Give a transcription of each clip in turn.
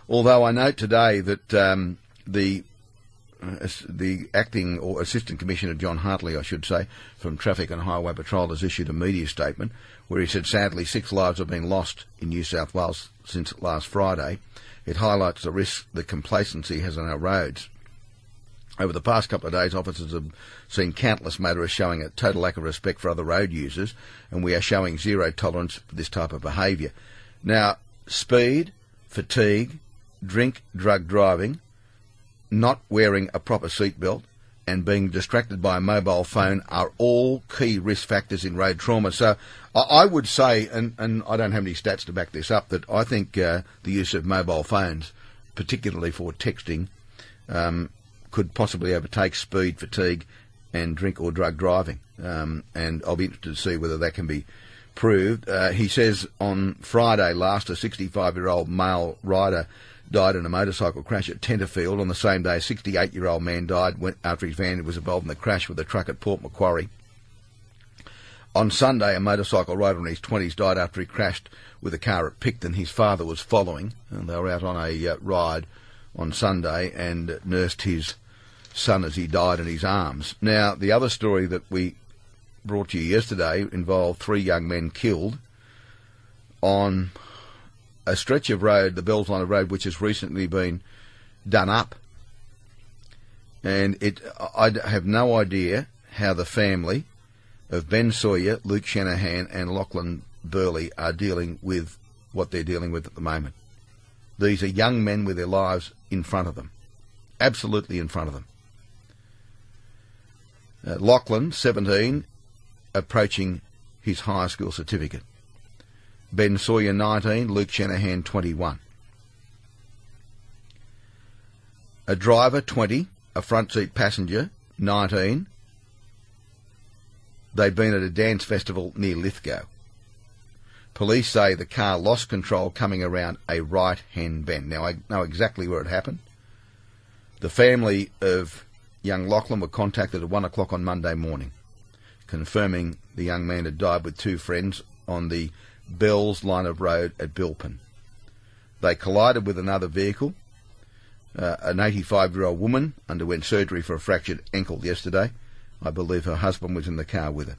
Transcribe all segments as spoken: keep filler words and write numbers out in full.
Although I note today that um, the uh, the acting or Assistant Commissioner, John Hartley, I should say, from Traffic and Highway Patrol has issued a media statement where he said, sadly, six lives have been lost in New South Wales since last Friday. It highlights the risk that complacency has on our roads. Over the past couple of days, officers have seen countless motorists showing a total lack of respect for other road users, and we are showing zero tolerance for this type of behaviour. Now, speed, fatigue, drink, drug driving, not wearing a proper seatbelt, and being distracted by a mobile phone are all key risk factors in road trauma. So I would say, and, and I don't have any stats to back this up, that I think uh, the use of mobile phones, particularly for texting, um, could possibly overtake speed, fatigue and drink or drug driving. Um, and I'll be interested to see whether that can be proved. Uh, he says on Friday last, a sixty-five-year-old male rider died in a motorcycle crash at Tenterfield. On the same day, a sixty-eight-year-old man died after his van was involved in the crash with a truck at Port Macquarie. On Sunday, a motorcycle rider in his twenties died after he crashed with a car at Picton. His father was following, and they were out on a uh, ride on Sunday and nursed his son as he died in his arms. Now, the other story that we brought to you yesterday involved three young men killed on a stretch of road, the Bells Line of Road, which has recently been done up. And it, I have no idea how the family of Ben Sawyer, Luke Shanahan and Lachlan Burley are dealing with what they're dealing with at the moment. These are young men with their lives in front of them. Absolutely in front of them. Uh, Lachlan, seventeen, approaching his high school certificate. Ben Sawyer, nineteen, Luke Shanahan, twenty-one. A driver, twenty, a front seat passenger, nineteen. They'd been at a dance festival near Lithgow. Police say the car lost control coming around a right-hand bend. Now, I know exactly where it happened. The family of young Lachlan were contacted at one o'clock on Monday morning, confirming the young man had died with two friends on the Bells Line of Road at Bilpin. They collided with another vehicle. Uh, an eighty-five-year-old woman underwent surgery for a fractured ankle yesterday. I believe her husband was in the car with her.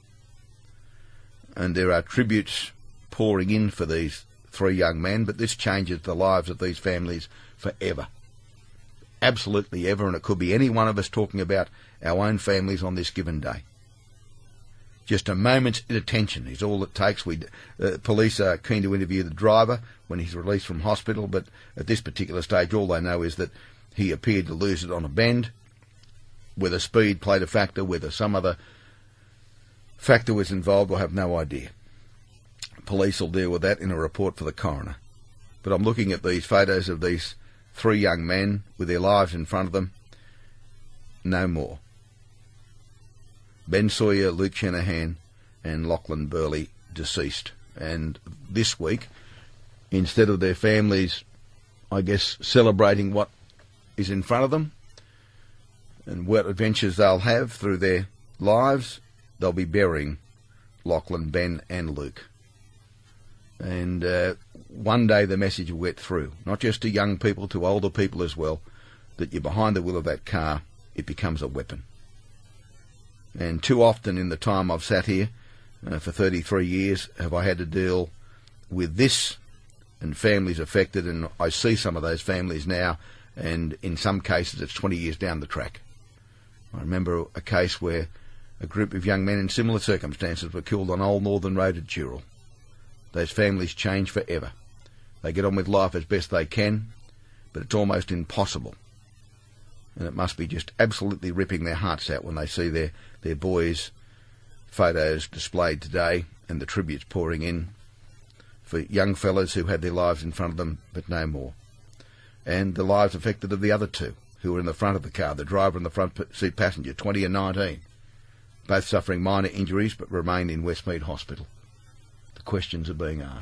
And there are tributes pouring in for these three young men, but this changes the lives of these families forever. Absolutely ever, and it could be any one of us talking about our own families on this given day. Just a moment's attention is all it takes. We, uh, police are keen to interview the driver when he's released from hospital, but at this particular stage all they know is that he appeared to lose it on a bend. Whether speed played a factor, whether some other factor was involved, I have no idea. Police will deal with that in a report for the coroner. But I'm looking at these photos of these three young men with their lives in front of them. No more. Ben Sawyer, Luke Shanahan and Lachlan Burley deceased. And this week, instead of their families, I guess, celebrating what is in front of them and what adventures they'll have through their lives, they'll be burying Lachlan, Ben and Luke. And uh, one day the message will get through, not just to young people, to older people as well, that you're behind the wheel of that car, it becomes a weapon. And too often in the time I've sat here uh, for thirty-three years have I had to deal with this and families affected, and I see some of those families now, and in some cases it's twenty years down the track. I remember a case where a group of young men in similar circumstances were killed on Old Northern Road at Dural. Those families change forever. They get on with life as best they can, but it's almost impossible. And it must be just absolutely ripping their hearts out when they see their, their boys' photos displayed today and the tributes pouring in for young fellas who had their lives in front of them, but no more. And the lives affected of the other two, who were in the front of the car, the driver and the front seat passenger, twenty and nineteen, both suffering minor injuries but remain in Westmead Hospital. The questions are being asked.